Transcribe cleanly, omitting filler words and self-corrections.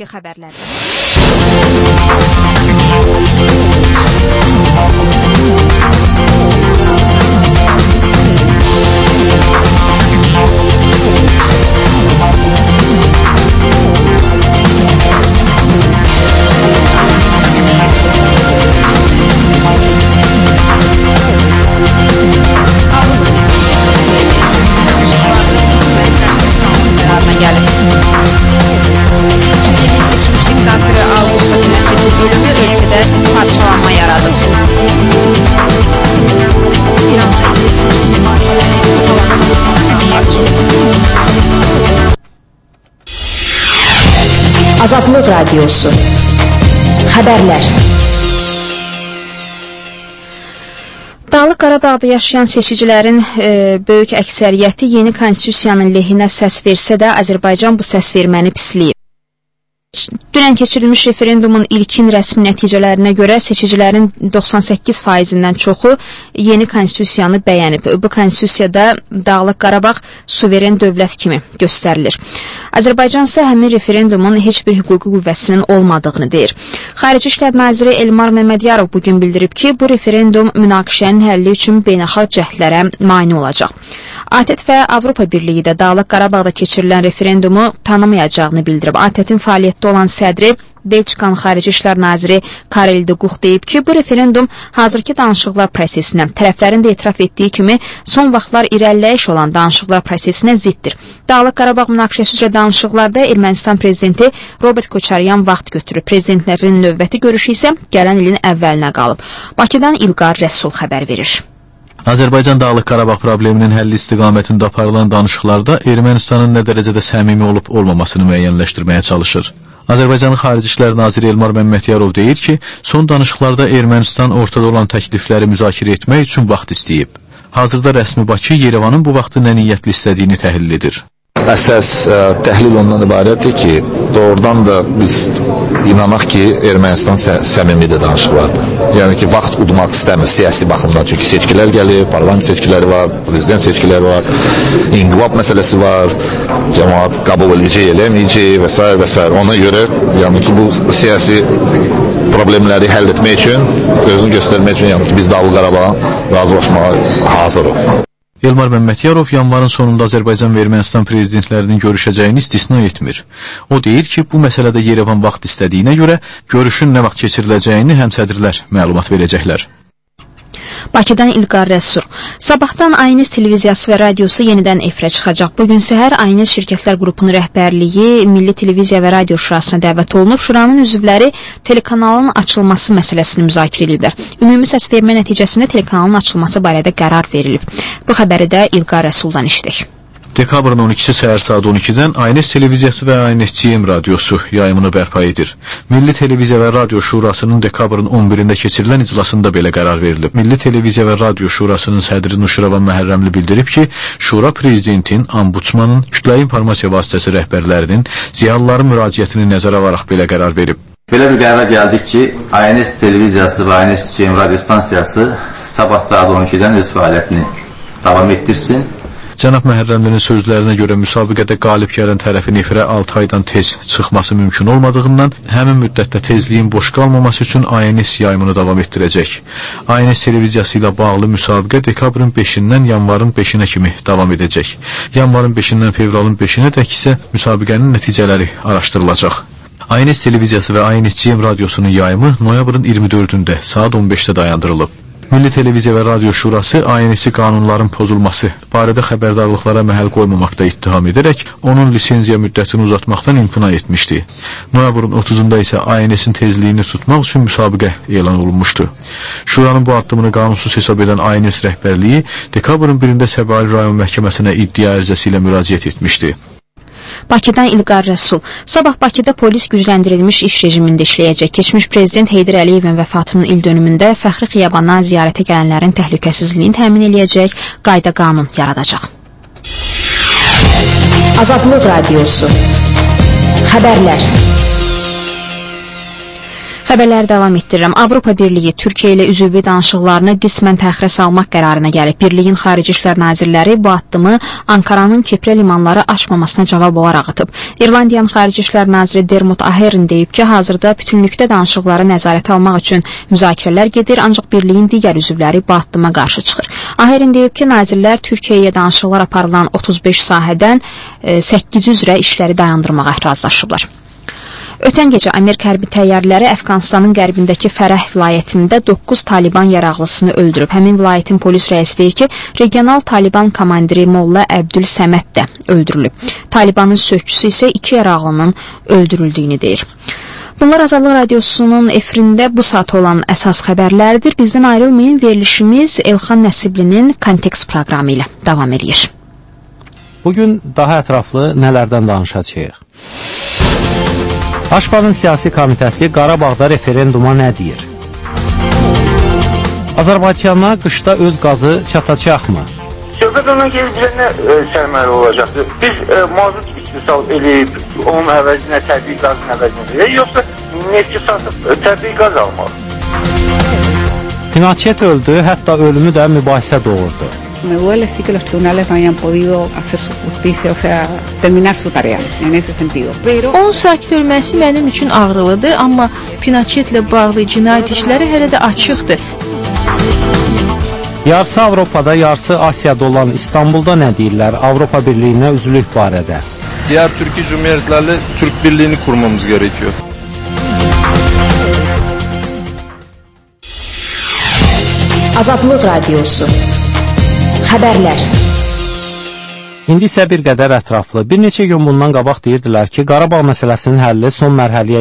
xəbərlər. Parçalanma yaradı. Azadlıq Radiosu Xəbərlər. Dağlıq Qarabağda yaşayan seçicilərin böyük əksəriyyəti yeni konstitusiyanın lehinə səs versə də, Azərbaycan bu səs verməni pisləyib. Dünən keçirilmiş referendumun ilkin rəsmi nəticələrinə görə seçicilərin 98%-dən çoxu yeni konstitusiyanı bəyənib. Bu konstitusiyada Dağlıq Qarabağ suveren dövlət kimi göstərilir. Azərbaycan isə həmin referendumun heç bir hüquqi qüvvəsinin olmadığını deyir. Xarici İşlər naziri Elmar Məmmədiyarov bugün bildirib ki, bu referendum münaqişənin həlli üçün beynəlxalq cəhdlərə mane olacaq. ATƏT və Avropa Birliyi də Dağlıq Qarabağda keçirilən referendumu tanımayacağını bildirib. ATƏT-in fəaliyyətdə olan sədri Belçikanın Xarici İşlər naziri Karel de Gucht deyib ki, bu referendum hazırki danışıqlar prosesinə, tərəflərin də etiraf etdiyi kimi son vaxtlar irəliləyiş olan danışıqlar prosesinə ziddir. Dağlıq Qarabağ münaqişəsi üzrə danışıqlarda Ermənistan prezidenti Robert Koçaryan vaxt götürüb. Prezidentlərin növbəti görüşü isə gələn ilin əvvəlinə qalıb. Bakıdan İlqar Rəsul xəbər verir. Azərbaycan Dağlıq Qarabağ probleminin həlli istiqamətində aparılan danışıqlarda Ermənistanın nə dərəcədə səmimi olub-olmamasını müəyyənləşdirməyə çalışır. Azərbaycanın Xarici İşlər naziri Elmar Məmmədiyarov deyir ki, son danışıqlarda Ermənistan ortada olan təklifləri müzakirə etmək üçün vaxt istəyib. Hazırda rəsmi Bakı Yerevanın bu vaxtı nə niyyətli istədiyini təhlil edir. Əsas təhlil ondan ibarətdir ki, doğrudan da biz inanaq ki, Ermənistan səmimidir danışıqlarda. Yəni ki, vaxt udmaq istəmir siyasi baxımdan. Çünki seçkilər gəlir, parlament seçkiləri var, prezident seçkiləri var, inqilab məsələsi var, cəmaat qəbul edəcək, eləməyəcək və s. və s. Ona görə, yəni ki, bu siyasi problemləri həll etmək üçün, özünü göstərmək üçün, yəni ki, biz Dağlıq Qarabağa razılaşmağa hazırıq. Elmar Məmmədiyarov yanvarın sonunda Azərbaycan və Ermənistan prezidentlərinin görüşəcəyini istisna etmir. O deyir ki, bu məsələdə Yerevan vaxt istədiyinə görə görüşün nə vaxt keçiriləcəyini həmsədrlər məlumat verəcəklər. Bakıdan İlqar Rəsul. Sabahdan Aynes televiziyası və radiosu yenidən efirə çıxacaq. Bugün səhər Aynes şirkətlər qrupunun rəhbərliyi Milli Televiziya və Radio Şurasına dəvət olunub. Şuranın üzvləri telekanalın açılması məsələsini müzakirə ediblər. Ümumi səsvermə nəticəsində telekanalın açılması barədə qərar verilib. Bu xəbəri də İlqar Rəsuldan işitdik. Dekabrın 12-si səhər saat 12-dən Aynes televiziyası və Aynes GM radiosu yayımını bərpa edir. Milli Televiziya və Radio Şurasının dekabrın 11-də keçirilən iclasında belə qərar verilib. Milli Televiziya və Radio Şurasının sədri Nuşiravan Məhərrəmli bildirib ki, Şura prezidentin, ombudsmanın, kütləvi informasiya vasitəsi rəhbərlərinin, ziyalıların müraciətini nəzərə alaraq belə qərar verib. Belə bir qərar gəldik ki, Aynes televiziyası və Aynes GM radio stansiyası sabah saat 12-dən öz fəaliyyətini davam etdirsin. Cənab Məhərrəmlinin sözlərinə görə müsabiqədə qalib gələn tərəfin efirə 6 aydan tez çıxması mümkün olmadığından, həmin müddətdə tezliyin boş qalmaması üçün ANS yayımını davam etdirəcək. ANS televiziyası ilə bağlı müsabiqə dekabrın 5-dən yanvarın 5-nə kimi davam edəcək. Yanvarın 5-dən fevralın 5-nə dək isə müsabiqənin nəticələri araşdırılacaq. ANS televiziyası və ANS GM radiosunun yayımı noyabrın 24-də saat 15-də dayandırılıb. Milli Televiziya və Radio Şurası ANS-i qanunların pozulması barədə xəbərdarlıqlara məhəl qoymamaqda ittiham edərək onun lisenziya müddətini uzatmaqdan imtina etmişdi. Noyabrın 30-da isə ANS-in tezliyini tutmaq üçün müsabiqə elan olunmuşdu. Şuranın bu addımını qanunsuz hesab edən ANS rəhbərliyi dekabrın 1-də Səbail rayon məhkəməsinə iddia ərizəsi ilə müraciət etmişdi. Bakıdan İlqar Rəsul. Sabah Bakıda polis gücləndirilmiş iş rejimində işləyəcək. Keçmiş prezident Heydər Əliyevin vəfatının il dönümündə Fəxri Xiyabana ziyarətə gələnlərin təhlükəsizliyini təmin eləyəcək qayda qanun yaradacaq. Azadlıq Radiosu Xəbərlər. Xəbərləri davam etdirirəm. Avropa Birliyi Türkiyə ilə üzvlük danışıqlarını qismən təxirə salmaq qərarına gəlib. Birliyin Xarici İşlər Nazirləri bu addımı Ankaranın Kiprə limanları açmamasına cavab olaraq atıb. İrlandiyanın Xarici İşlər Naziri Dermot Aherin deyib ki, hazırda bütünlükdə danışıqları nəzarətə almaq üçün müzakirələr gedir, ancaq Birliyin digər üzvləri bu addıma qarşı çıxır. Aherin deyib ki, nazirlər Türkiyəyə danışıqlar aparılan 35 sahədən 8 üzrə işləri dayandırmağa razılaşıblar. Ötən gecə Amerika hərbi təyyarələri Əfqanistanın qərbindəki Fərəh vilayətində 9 Taliban yaraqlısını öldürüb. Həmin vilayətin polis rəisi deyir ki, regional Taliban komandiri Molla Əbdül Səməd də öldürülüb. Talibanın sözçüsü isə 2 yaraqlının öldürüldüyünü deyir. Bunlar Azadlıq Radiosunun efirində bu saat olan əsas xəbərlərdir. Bizdən ayrılmayın, verilişimiz Elxan Nəsiblinin Kontekst proqramı ilə davam edir. Bugün daha ətraflı nələrdən danışacağıq? Aşpanın Siyasi Komitəsi Qarabağda referenduma nə deyir? Azərbaycana qışda öz qazı çatacaqmı? Söhbət ondan gəlib bizə nə sərməli olacaqdır? Biz mazut istisal eləyib, onun əvəzinə təbii qazın əvəzinə yoxsa nefti satıb təbii qaz almaq? Pinochet öldü, hətta ölümü də mübahisə doğurdu. Me duele sí que los tribunales no hayan podido hacer su justicia, o sea, terminar su tarea en ese sentido. Pero onun sakit ölməsi mənim üçün ağrılıdır, amma Pinochetlə bağlı cinayət işləri hələ də açıqdır. Yarısı Avropada, yarısı Asiyada olan İstanbulda nə deyirlər Avropa Birliyinə üzvlük barədə? Diğer Türkiye Cumhuriyetlerle Türk Birliği'ni kurmamız gerekiyor. Azadlıq Radiosu. Xəbərlər. İndi isə bir qədər ətraflı. Bir neçə gün bundan qabaq deyirdilər ki, Qarabağ məsələsinin həlli son mərhələyə